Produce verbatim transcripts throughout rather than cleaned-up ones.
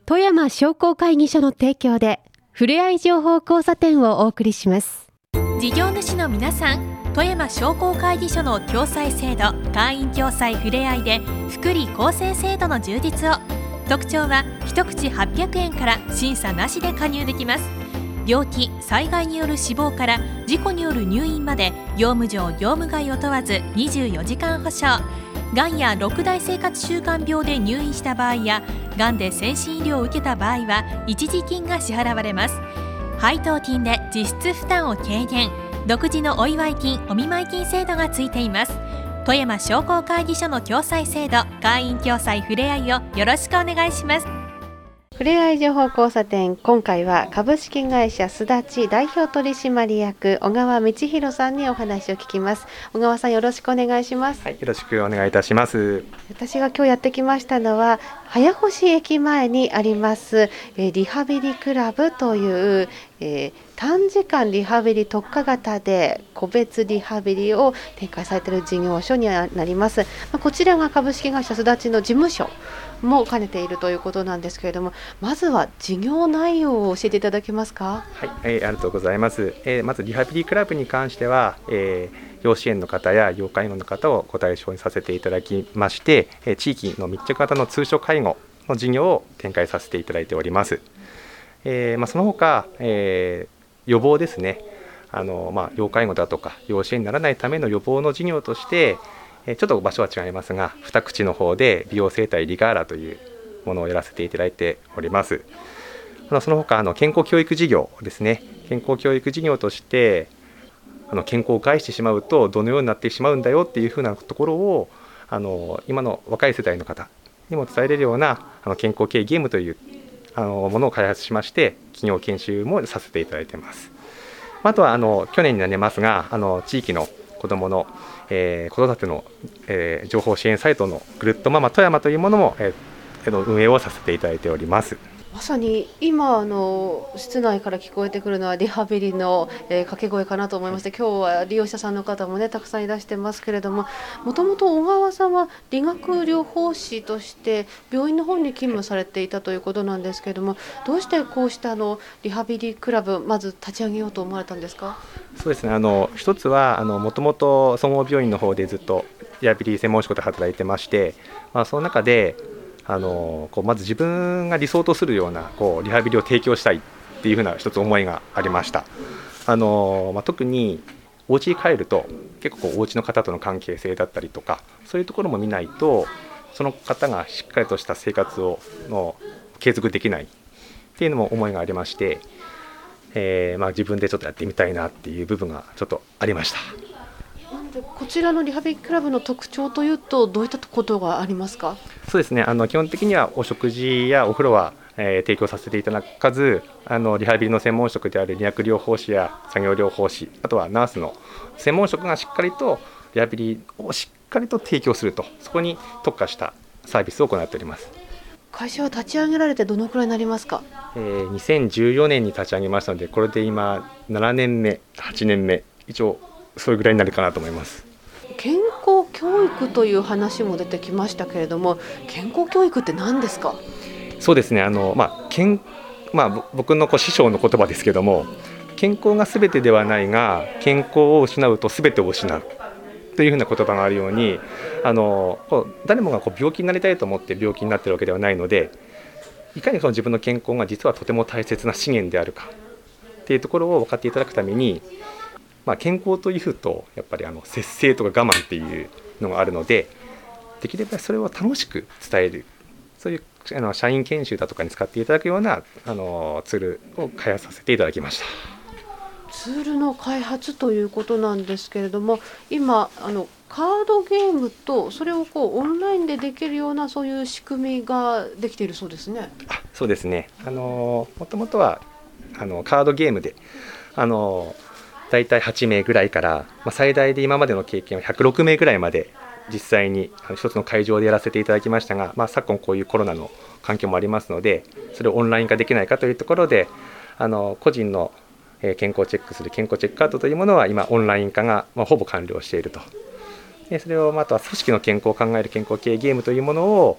富山商工会議所の提供でふれあい情報交差点をお送りします。 事業主の皆さん、富山商工会議所の共済制度、会員共済ふれあいで福利厚生制度の充実を。特徴は一口はっぴゃくえんから審査なしで加入できます。病気・災害による死亡から事故による入院まで業務上業務外を問わずにじゅうよじかん保証。がんや六大生活習慣病で入院した場合やがんで先進医療を受けた場合は一時金が支払われます。配当金で実質負担を軽減。独自のお祝い金・お見舞い金制度がついています。富山商工会議所の共済制度、会員共済ふれあいをよろしくお願いします。 ふれあい情報交差点、今回は株式会社すだち代表取締役小川道弘さんにお話を聞きます。小川さん、よろしくお願いします。 はい、よろしくお願いいたします。 私が今日やってきましたのは早星駅前にあります、えー、リハビリクラブという、えー、短時間リハビリ特化型で個別リハビリを展開されている事業所になります。まあ、こちらが株式会社すだちの事務所も兼ねているということなんですけれども、まずは事業内容を教えていただけますか。 はい、えー、ありがとうございます。えー、まずリハビリクラブに関しては、えー要支援の方や要介護の方をご対象にさせていただきまして、地域の密着型の通所介護の事業を展開させていただいております。えーまあ、その他、えー、予防ですね。あの、まあ、要介護だとか要支援にならないための予防の事業として、ちょっと場所は違いますが、二口の方で美容整体リガーラというものをやらせていただいております。その他あの健康教育事業ですね。健康教育事業としてあの健康を害してしまうとどのようになってしまうんだよっていうふうなところをあの今の若い世代の方にも伝えれるようなあの健康系ゲームというあのものを開発しまして、企業研修もさせていただいています。あとはあの去年になりますが、あの地域の子どもの、えー、子育ての、えー、情報支援サイトのぐるっとママ富山というものも、えー、運営をさせていただいております。 まさに今あの室内から聞こえてくるのはリハビリの、えー、掛け声かなと思いまして、今日は利用者さんの方もねたくさんいらしてますけれども、もともと小川さんは理学療法士として病院の方に勤務されていたということなんですけれども、どうしてこうしたあのリハビリクラブまず立ち上げようと思われたんですか。 そうですね、あの一つはもともと総合病院の方でずっとリハビリ専門職で働いてまして、まあ、その中であのこうまず自分が理想とするようなこうリハビリを提供したいっていうふうな一つ思いがありました。あの、まあ、特にお家に帰ると結構こうお家の方との関係性だったりとか、そういうところも見ないとその方がしっかりとした生活をの継続できないっていうのも思いがありまして、えーまあ、自分でちょっとやってみたいなっていう部分がちょっとありました。 こちらのリハビリクラブの特徴というとどういったことがありますか。 そうですね、あの基本的にはお食事やお風呂は、えー、提供させていただかず、あのリハビリの専門職である理学療法士や作業療法士、あとはナースの専門職がしっかりとリハビリをしっかりと提供すると、そこに特化したサービスを行っております。 会社は立ち上げられてどのくらいになりますか。 えー、にせんじゅうよねんに立ち上げましたので、これで今ななねんめ、はちねんめ、一応それぐらいになるかなと思います。 健康教育という話も出てきましたけれども、健康教育って何ですか。 そうですね、あの、まあ健まあ、僕のこう師匠の言葉ですけども、健康が全てではないが健康を失うと全てを失うというふうな言葉があるように、あのこう誰もがこう病気になりたいと思って病気になっているわけではないので、いかにその自分の健康が実はとても大切な資源であるかっていうところを分かっていただくために、まあ、健康というとやっぱりあの節制とか我慢っていうのがあるので、できればそれを楽しく伝える、そういうあの社員研修だとかに使っていただくようなあのツールを開発させていただきました。 ツールの開発ということなんですけれども、今あのカードゲームとそれをこうオンラインでできるようなそういう仕組みができているそうですね。 あ、そうですね、あのもともとはあのカードゲームであのだいたいはちめいぐらいから、まあ、最大で今までの経験はひゃくろくめいぐらいまで実際に一つの会場でやらせていただきましたが、まあ、昨今こういうコロナの環境もありますので、それをオンライン化できないかというところで、あの個人の健康をチェックする健康チェックカードというものは今オンライン化が、まあ、ほぼ完了していると。でそれをまた組織の健康を考える健康系ゲームというものを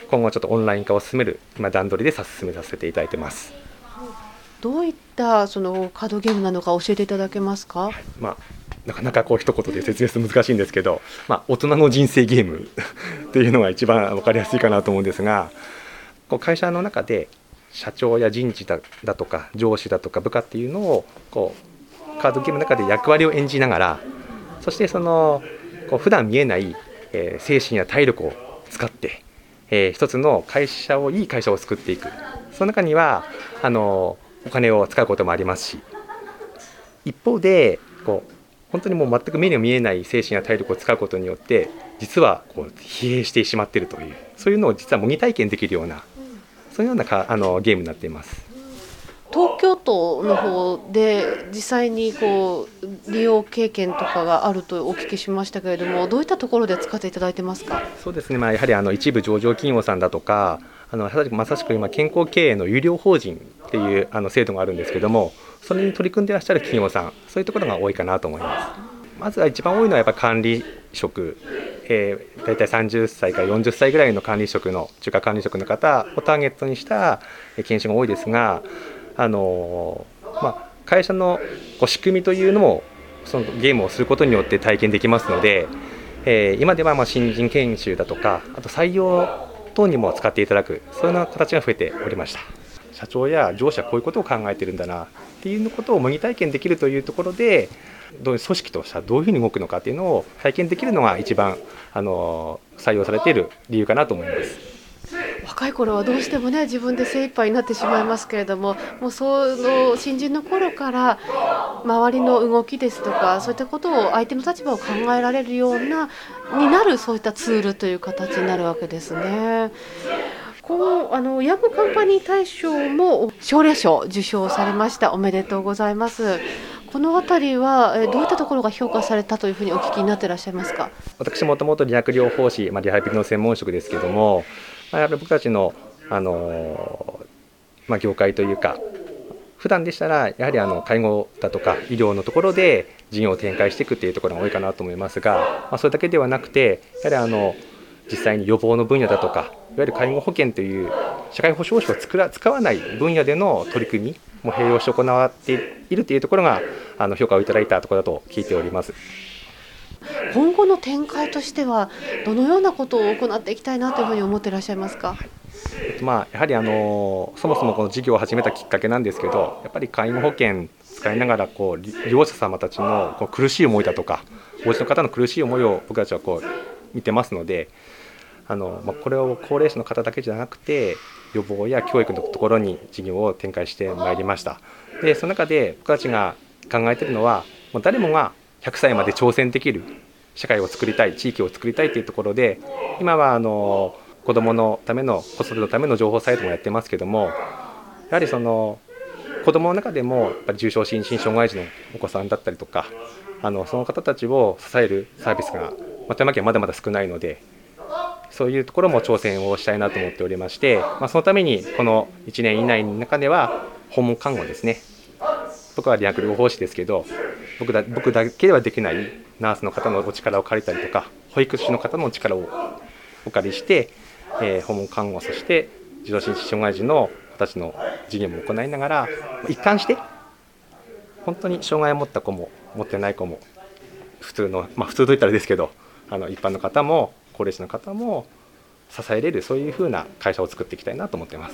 今後ちょっとオンライン化を進める今段取りでさ進めさせていただいてます。 どういったそのカードゲームなのか教えていただけますか？ まあ、なかなかこう一言で説明すると難しいんですけど、まあ、大人の人生ゲームというのが一番分かりやすいかなと思うんですが、こう会社の中で社長や人事 だ, だとか上司だとか部下っていうのをこうカードゲームの中で役割を演じながら、そしてそのこう普段見えない、えー、精神や体力を使って、えー、一つの会社をいい会社を作っていく。その中にはあのお金を使うこともありますし、一方でこう本当にもう全く目に見えない精神や体力を使うことによって実はこう疲弊してしまっているという、そういうのを実は模擬体験できるような、そういうようなかあのゲームになっています。 東京都の方で実際にこう利用経験とかがあるとお聞きしましたけれども、どういったところで使っていただいてますか？ そうですね、まあ、やはりあの一部上場企業さんだとか、あのまさしく今健康経営の有料法人っていうあの制度があるんですけども、それに取り組んでいらっしゃる企業さん、そういうところが多いかなと思います。まずは一番多いのはやっぱ管理職、えー、大体さんじゅっさいからよんじゅっさいぐらいの管理職の中華管理職の方をターゲットにした研修が多いですが、あのーまあ、会社のこう仕組みというのもそのゲームをすることによって体験できますので、えー、今ではまあ新人研修だとか、あと採用等にも使っていただく、そういうような形が増えておりました。社長や上司はこういうことを考えているんだなっていうことを模擬体験できるというところで、どういう組織としてはどういうふうに動くのかっていうのを体験できるのが一番あの採用されている理由かなと思います。 若い頃はどうしてもね自分で精一杯になってしまいますけれども、もうその新人の頃から周りの動きですとか、そういったことを相手の立場を考えられるようなになる、そういったツールという形になるわけですね。こうあのヤングカンパニー大賞も奨励賞を受賞されました。おめでとうございます。このあたりはどういったところが評価されたというふうにお聞きになっていらっしゃいますか？ 私もともと理学療法士、まあ、リハビリの専門職ですけれども、まあ、やっぱり僕たちの、あのまあ、業界というか、普段でしたらやはりあの介護だとか医療のところで事業を展開していくというところが多いかなと思いますが、まあ、それだけではなくて、やはりあの実際に予防の分野だとか、いわゆる介護保険という社会保障費を使ら使わない分野での取り組みも併用して行っているというところがあの評価をいただいたところだと聞いております。 今後の展開としてはどのようなことを行っていきたいなというふうに思っていらっしゃいますか？ はい、えっとまあ、やはりあのそもそもこの事業を始めたきっかけなんですけど、やっぱり介護保険使いながらこう利用者様たちのこう苦しい思いだとか、お家の方の苦しい思いを僕たちはこう見てますので、あのまあ、これを高齢者の方だけじゃなくて予防や教育のところに事業を展開してまいりました。でその中で僕たちが考えているのは、もう誰もがひゃくさいまで挑戦できる社会を作りたい、地域を作りたいというところで、今はあの子どものための子育てのための情報サイトもやってますけども、やはりその子どもの中でもやっぱり重症心身障害児のお子さんだったりとか、あのその方たちを支えるサービスがまたまきはまだまだ少ないので、そういうところも挑戦をしたいなと思っておりまして、まあ、そのためにこのいちねん以内の中では訪問看護ですね。僕は理学療法士ですけど、僕だ、僕だけではできないナースの方のお力を借りたりとか、保育士の方のお力をお借りして、えー、訪問看護、そして重度心身障害児の子たちの授業も行いながら、一貫して本当に障害を持った子も持ってない子も、普通の、まあ、普通といったらですけど、あの一般の方も高齢者の方も支えれる、そういうふうな会社を作っていきたいなと思っています。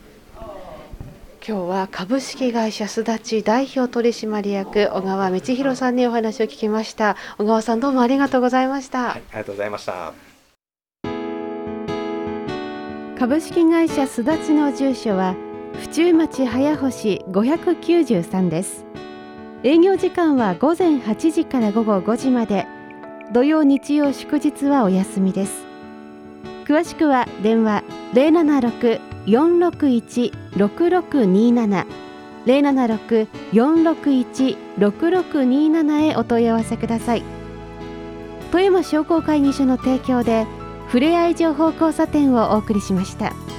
今日は株式会社すだち代表取締役小川道弘さんにお話を聞きました。小川さん、どうもありがとうございました。はい、 ありがとうございました。 株式会社すだちの住所は府中町早星ごひゃくきゅうじゅうさんです。営業時間はごぜんはちじからごごごじまで、土曜日曜祝日はお休みです。詳しくは電話 ゼロななろく よんろくいち ろくろくになな ゼロななろく よんろくいち ろくろくにななへお問い合わせください。富山商工会議所の提供でふれあい情報交差点をお送りしました。